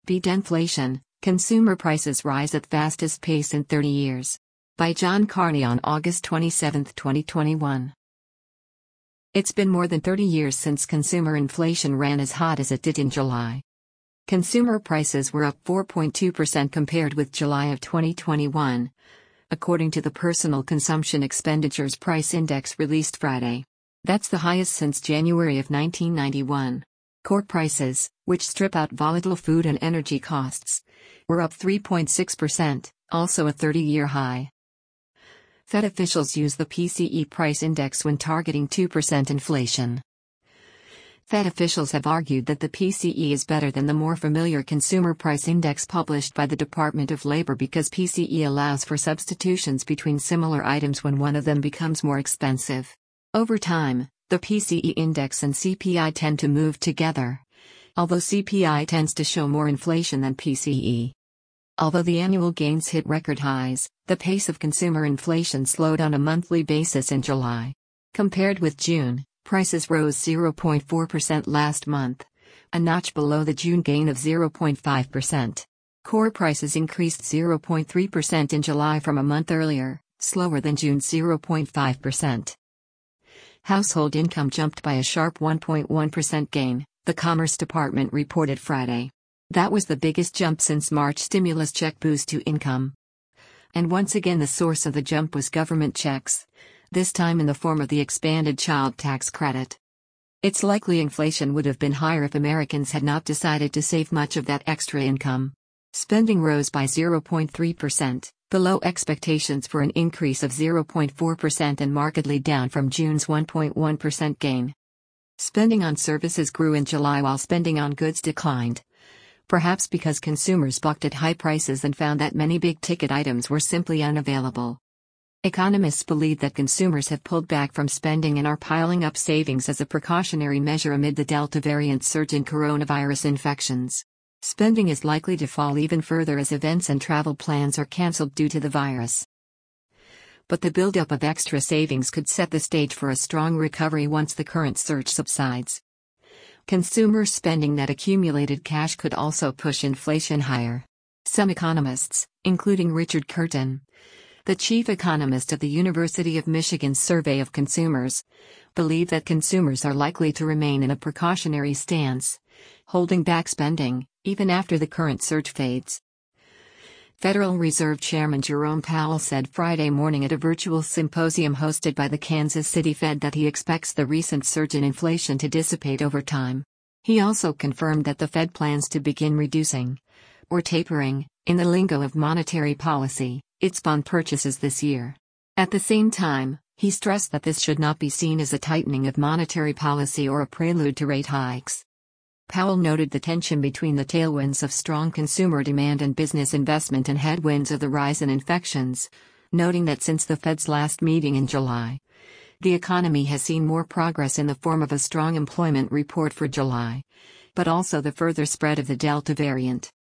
Beat inflation, consumer prices rise at fastest pace in 30 years. By John Carney on August 27, 2021. It's been more than 30 years since consumer inflation ran as hot as it did in July. Consumer prices were up 4.2% compared with July of 2021, according to the Personal Consumption Expenditures Price Index released Friday. That's the highest since January of 1991. Core prices, which strip out volatile food and energy costs, were up 3.6%, also a 30-year high. Fed officials use the PCE price index when targeting 2% inflation. Fed officials have argued that the PCE is better than the more familiar Consumer Price Index published by the Department of Labor because PCE allows for substitutions between similar items when one of them becomes more expensive. Over time, the PCE index and CPI tend to move together, although CPI tends to show more inflation than PCE. Although the annual gains hit record highs, the pace of consumer inflation slowed on a monthly basis in July. Compared with June, prices rose 0.4% last month, a notch below the June gain of 0.5%. Core prices increased 0.3% in July from a month earlier, slower than June's 0.5%. Household income jumped by a sharp 1.1% gain, the Commerce Department reported Friday. That was the biggest jump since March stimulus check boost to income. And once again the source of the jump was government checks, this time in the form of the expanded child tax credit. It's likely inflation would have been higher if Americans had not decided to save much of that extra income. Spending rose by 0.3%, below expectations for an increase of 0.4% and markedly down from June's 1.1% gain. Spending on services grew in July while spending on goods declined. Perhaps because consumers balked at high prices and found that many big-ticket items were simply unavailable. Economists believe that consumers have pulled back from spending and are piling up savings as a precautionary measure amid the Delta variant surge in coronavirus infections. Spending is likely to fall even further as events and travel plans are canceled due to the virus. But the buildup of extra savings could set the stage for a strong recovery once the current surge subsides. Consumer spending that accumulated cash could also push inflation higher. Some economists, including Richard Curtin, the chief economist of the University of Michigan's Survey of Consumers, believe that consumers are likely to remain in a precautionary stance, holding back spending, even after the current surge fades. Federal Reserve Chairman Jerome Powell said Friday morning at a virtual symposium hosted by the Kansas City Fed that he expects the recent surge in inflation to dissipate over time. He also confirmed that the Fed plans to begin reducing, or tapering, in the lingo of monetary policy, its bond purchases this year. At the same time, he stressed that this should not be seen as a tightening of monetary policy or a prelude to rate hikes. Powell noted the tension between the tailwinds of strong consumer demand and business investment and headwinds of the rise in infections, noting that since the Fed's last meeting in July, the economy has seen more progress in the form of a strong employment report for July, but also the further spread of the Delta variant.